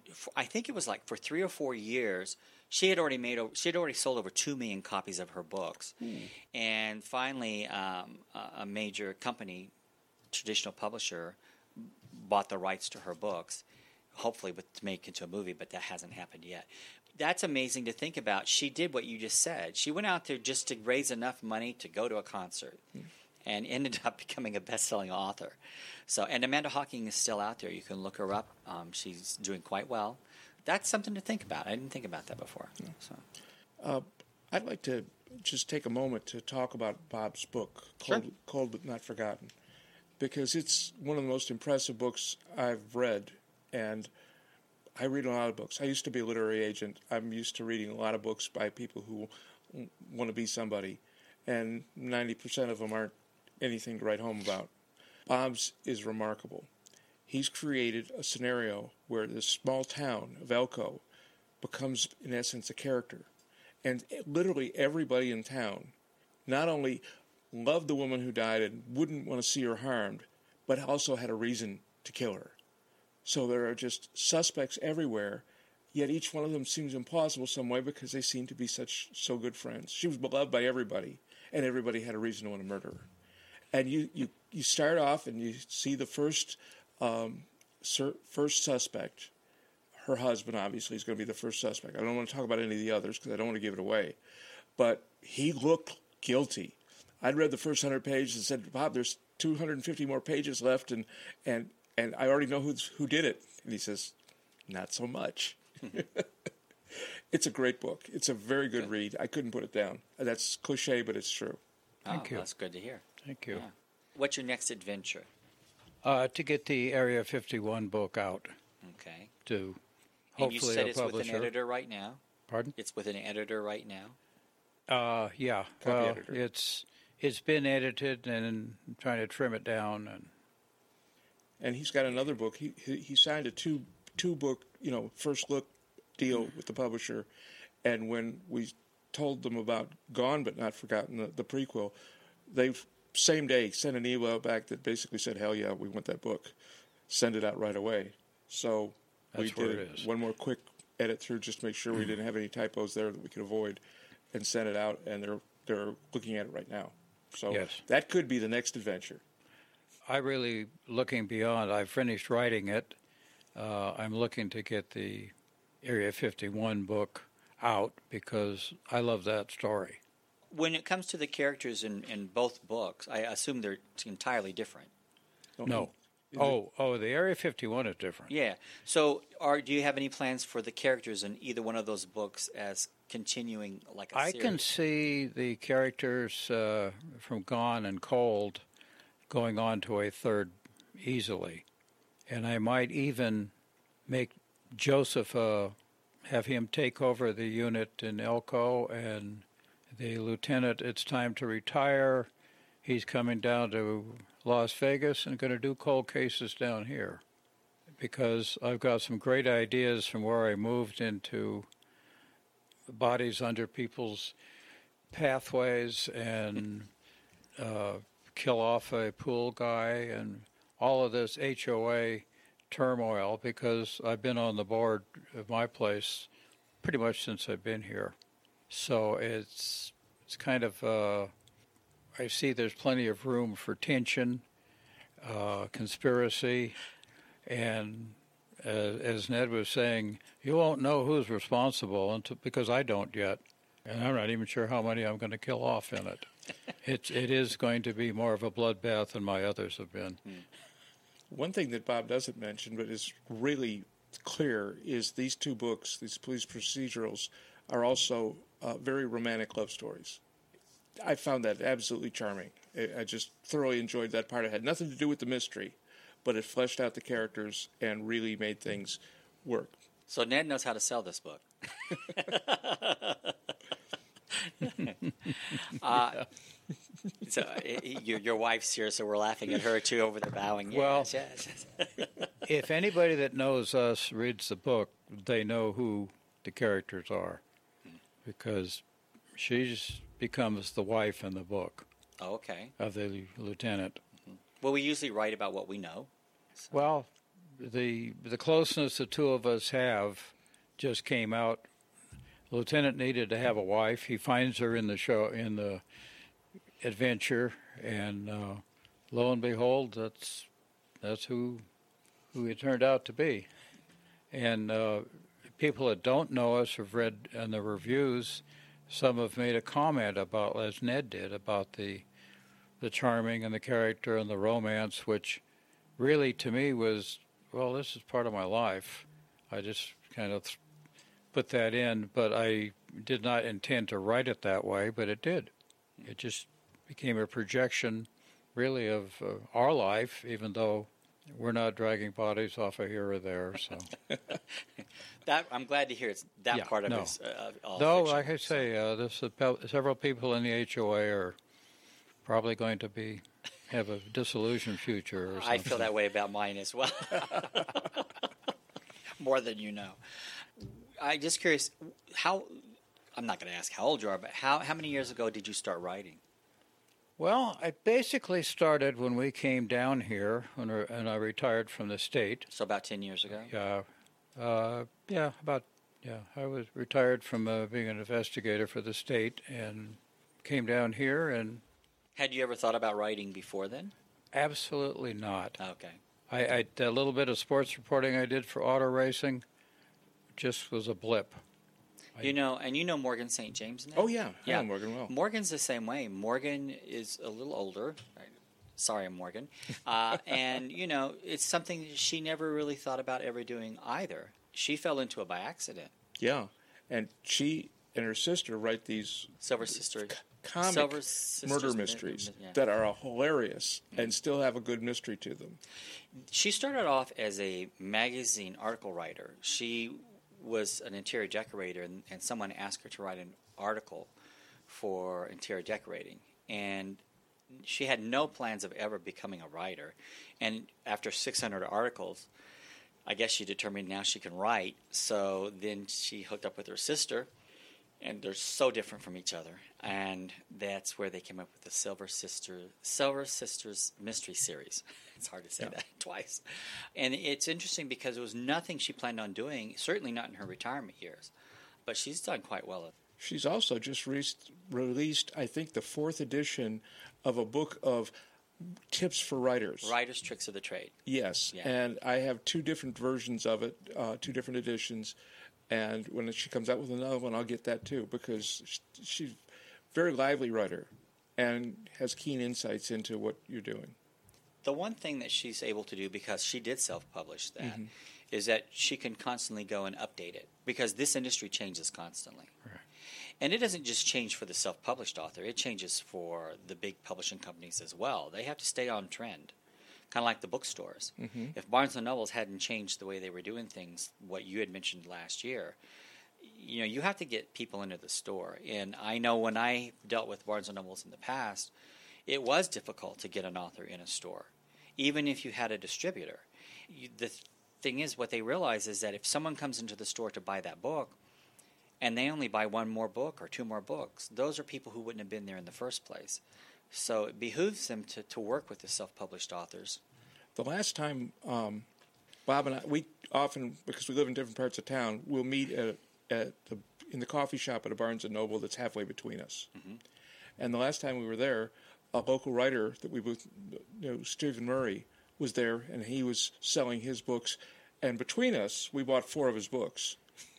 I think it was like for three or four years. She had already made. She had already sold over two million copies of her books, mm. and finally, um, a major company, traditional publisher, bought the rights to her books, hopefully with, to make it into a movie, but that hasn't happened yet. That's amazing to think about. She did what you just said. She went out there just to raise enough money to go to a concert, mm. and ended up becoming a best-selling author. So, and Amanda Hawking is still out there. You can look her up. Um, she's doing quite well. That's something to think about. I didn't think about that before. So, uh, I'd like to just take a moment to talk about Bob's book, Cold, sure. Cold But Not Forgotten, because it's one of the most impressive books I've read, and I read a lot of books. I used to be a literary agent. I'm used to reading a lot of books by people who want to be somebody, and ninety percent of them aren't anything to write home about. Bob's is remarkable. He's created a scenario where this small town of Elko becomes, in essence, a character. And literally everybody in town not only loved the woman who died and wouldn't want to see her harmed, but also had a reason to kill her. So there are just suspects everywhere, yet each one of them seems implausible some way because they seem to be such so good friends. She was beloved by everybody, and everybody had a reason to want to murder her. And you, you, you start off and you see the first... Um, first suspect, her husband obviously is going to be the first suspect. I don't want to talk about any of the others because I don't want to give it away. But he looked guilty. I'd read the first one hundred pages and said, "Bob, there's two hundred fifty more pages left, and and, and I already know who's, who did it." And he says, "Not so much." It's a great book. It's a very good, good read. I couldn't put it down. That's cliche, but it's true. Thank oh, you. That's good to hear. Thank you. Yeah. What's your next adventure? Uh, to get the Area fifty-one book out. Okay. To hopefully and you said a it's publisher. With an editor right now? Pardon? It's with an editor right now? Uh, yeah. Copy well, editor. it's it's been edited and I'm trying to trim it down. And and he's got another book. He he, he signed a two two book, you know, first look deal with the publisher. And when we told them about Gone But Not Forgotten, the, the prequel, they've same day sent an email back that basically said, "Hell yeah, we want that book. Send it out right away." So That's we where did it is. one more quick edit through just to make sure we didn't have any typos there that we could avoid, and sent it out, and they're they're looking at it right now. So yes. That could be the next adventure. I really looking beyond. I finished writing it. Uh, I'm looking to get the Area fifty-one book out because I love that story. When it comes to the characters in, in both books, I assume they're entirely different. No. Oh, oh, the Area fifty-one is different. Yeah. So, are do you have any plans for the characters in either one of those books as continuing like a I series? can see the characters uh, from Gone and Cold going on to a third easily. And I might even make Joseph, uh, have him take over the unit in Elko, and the lieutenant, it's time to retire. He's coming down to Las Vegas and going to do cold cases down here, because I've got some great ideas from where I moved into bodies under people's pathways and uh, kill off a pool guy and all of this H O A turmoil, because I've been on the board of my place pretty much since I've been here. So it's it's kind of, uh, I see there's plenty of room for tension, uh, conspiracy, and uh, as Ned was saying, you won't know who's responsible until, because I don't yet, and I'm not even sure how many I'm going to kill off in it. It it is going to be more of a bloodbath than my others have been. One thing that Bob doesn't mention, but is really clear, is these two books, these police procedurals, are also uh, very romantic love stories. I found that absolutely charming. I, I just thoroughly enjoyed that part. It had nothing to do with the mystery, but it fleshed out the characters and really made things work. So Ned knows how to sell this book. uh, so uh, your, your wife's here, so we're laughing at her too over there bowing. Yes, Well, yes. If anybody that knows us reads the book, they know who the characters are, because she's becomes the wife in the book Oh, okay. of the lieutenant. Well, we usually write about what we know. So. Well, the the closeness the two of us have just came out. Lieutenant needed to have a wife. He finds her in the show in the adventure, and uh, lo and behold, that's that's who who he turned out to be. And uh, people that don't know us have read in the reviews. Some have made a comment about, as Ned did, about the the charming and the character and the romance, which really to me was, well, this is part of my life. I just kind of put that in, but I did not intend to write it that way, but it did. It just became a projection, really, of uh, our life, even though we're not dragging bodies off of here or there. So that I'm glad to hear it's that Yeah, part of no. it. Uh, all Though, fiction, like I so. say, uh, this, uh, several people in the H O A are probably going to be have a disillusioned future or something. I feel that way about mine as well. More than you know. I'm just curious, how, I'm not going to ask how old you are, but how, how many years ago did you start writing? Well, I basically started when we came down here, when we, and I retired from the state. So about ten years ago? Yeah, uh, yeah, about, yeah. I was retired from uh, being an investigator for the state and came down here, and Had you ever thought about writing before then? absolutely not. Okay. I, I a little bit of sports reporting I did for auto racing just was a blip. You know, and you know Morgan Saint James now? Oh, yeah. Yeah. I know Morgan well. Morgan's the same way. Morgan is a little older. Sorry, Morgan. Uh, and, you know, it's something she never really thought about ever doing either. She fell into it by accident. Yeah. And she and her sister write these Silver Sister. comic Silver Sisters murder mi- mysteries yeah. that are hilarious and still have a good mystery to them. She started off as a magazine article writer. She was an interior decorator, and, and someone asked her to write an article for interior decorating. And she had no plans of ever becoming a writer. And after six hundred articles, I guess she determined now she can write. So then she hooked up with her sister, and they're so different from each other. And that's where they came up with the Silver Sister, Silver Sisters Mystery Series. It's hard to say Yeah. that twice. And it's interesting because it was nothing she planned on doing, certainly not in her retirement years. But she's done quite well. At She's also just re- released, I think, the fourth edition of a book of tips for writers. Writer's Tricks of the Trade. Yes, Yeah. and I have two different versions of it, uh, two different editions, And when she comes out with another one, I'll get that too, because she's a very lively writer and has keen insights into what you're doing. The one thing that she's able to do, because she did self-publish that, Mm-hmm. is that she can constantly go and update it, because this industry changes constantly. Right. And it doesn't just change for the self-published author. It changes for the big publishing companies as well. They have to stay on trend, kind of like the bookstores. Mm-hmm. If Barnes and Nobles hadn't changed the way they were doing things, what you had mentioned last year, you know, you have to get people into the store. And I know when I dealt with Barnes and Nobles in the past, it was difficult to get an author in a store, even if you had a distributor. You, the thing is, what they realize is that if someone comes into the store to buy that book, and they only buy one more book or two more books, those are people who wouldn't have been there in the first place. So it behooves them to, to work with the self-published authors. The last time um, Bob and I, we often, because we live in different parts of town, we'll meet at, at the, in the coffee shop at a Barnes and Noble that's halfway between us. Mm-hmm. And the last time we were there, a local writer that we both you know, Stephen Murray, was there, and he was selling his books. And between us, we bought four of his books.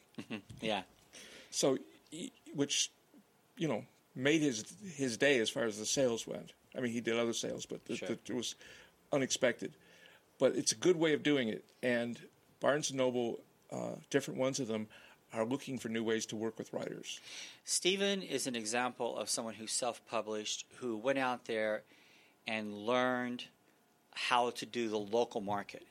Yeah. So, which, you know, made his his day as far as the sales went. I mean, he did other sales, but the, Sure. the, it was unexpected. But it's a good way of doing it. And Barnes and Noble, uh, different ones of them, are looking for new ways to work with writers. Stephen is an example of someone who self-published, who went out there and learned how to do the local market.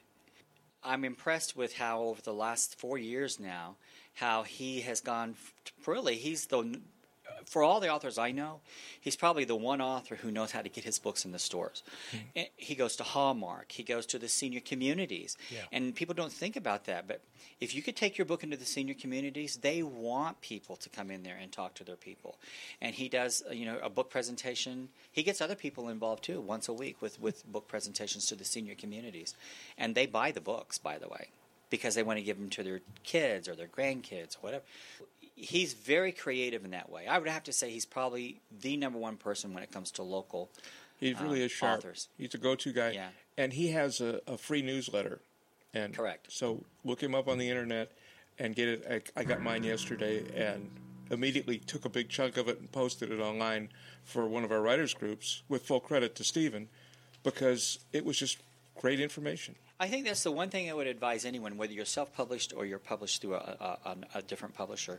I'm impressed with how over the last four years now, how he has gone, really, he's the, for all the authors I know, he's probably the one author who knows how to get his books in the stores. Mm-hmm. He goes to Hallmark, he goes to the senior communities, yeah. and people don't think about that, but if you could take your book into the senior communities, they want people to come in there and talk to their people. And he does, you know, a book presentation. He gets other people involved too, once a week with, with book presentations to the senior communities. And they buy the books, by the way, because they want to give them to their kids or their grandkids or whatever. He's very creative in that way. I would have to say he's probably the number one person when it comes to local He really um, is sharp. authors. He's a go-to guy. Yeah. And he has a, a free newsletter. And Correct. So look him up on the internet and get it. I, I got mine yesterday and immediately took a big chunk of it and posted it online for one of our writers groups, with full credit to Stephen, because it was just great information. I think that's the one thing I would advise anyone, whether you're self-published or you're published through a, a, a different publisher.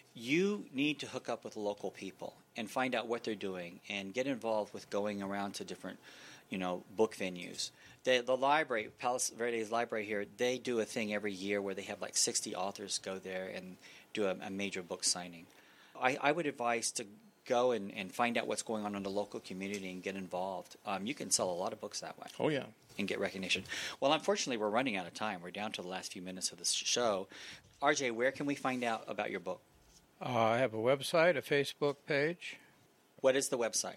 You need to hook up with local people and find out what they're doing and get involved with going around to different, you know, book venues. The, the library, Palos Verdes Library here, they do a thing every year where they have like sixty authors go there and do a, a major book signing. I, I would advise to go and, and find out what's going on in the local community and get involved. Um, you can sell a lot of books that way. Oh, yeah. And get recognition. Well, unfortunately, we're running out of time. We're down to the last few minutes of this show. R J, where can we find out about your book? Uh, I have a website, a Facebook page. What is the website?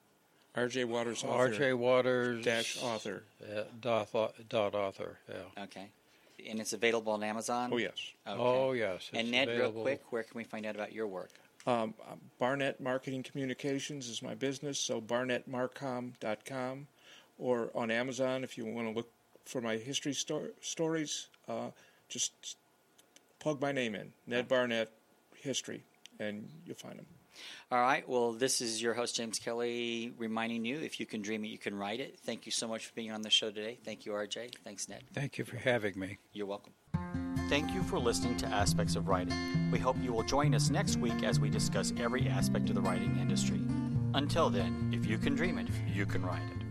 R J Waters author. R J Waters dash author. Uh, dot, dot author, yeah. Okay. And it's available on Amazon? Oh, yes. Okay. Oh, yes. And it's Ned, available. real quick, where can we find out about your work? Um, Barnett Marketing Communications is my business, so barnett marcom dot com, or on Amazon if you want to look for my history sto- stories. Uh, just plug my name in, Ned Barnett History, and you'll find them. All right. Well, this is your host, James Kelly, reminding you, if you can dream it, you can write it. Thank you so much for being on the show today. Thank you, R J. Thanks, Ned. Thank you for having me. You're welcome. Thank you for listening to Aspects of Writing. We hope you will join us next week as we discuss every aspect of the writing industry. Until then, if you can dream it, you can write it.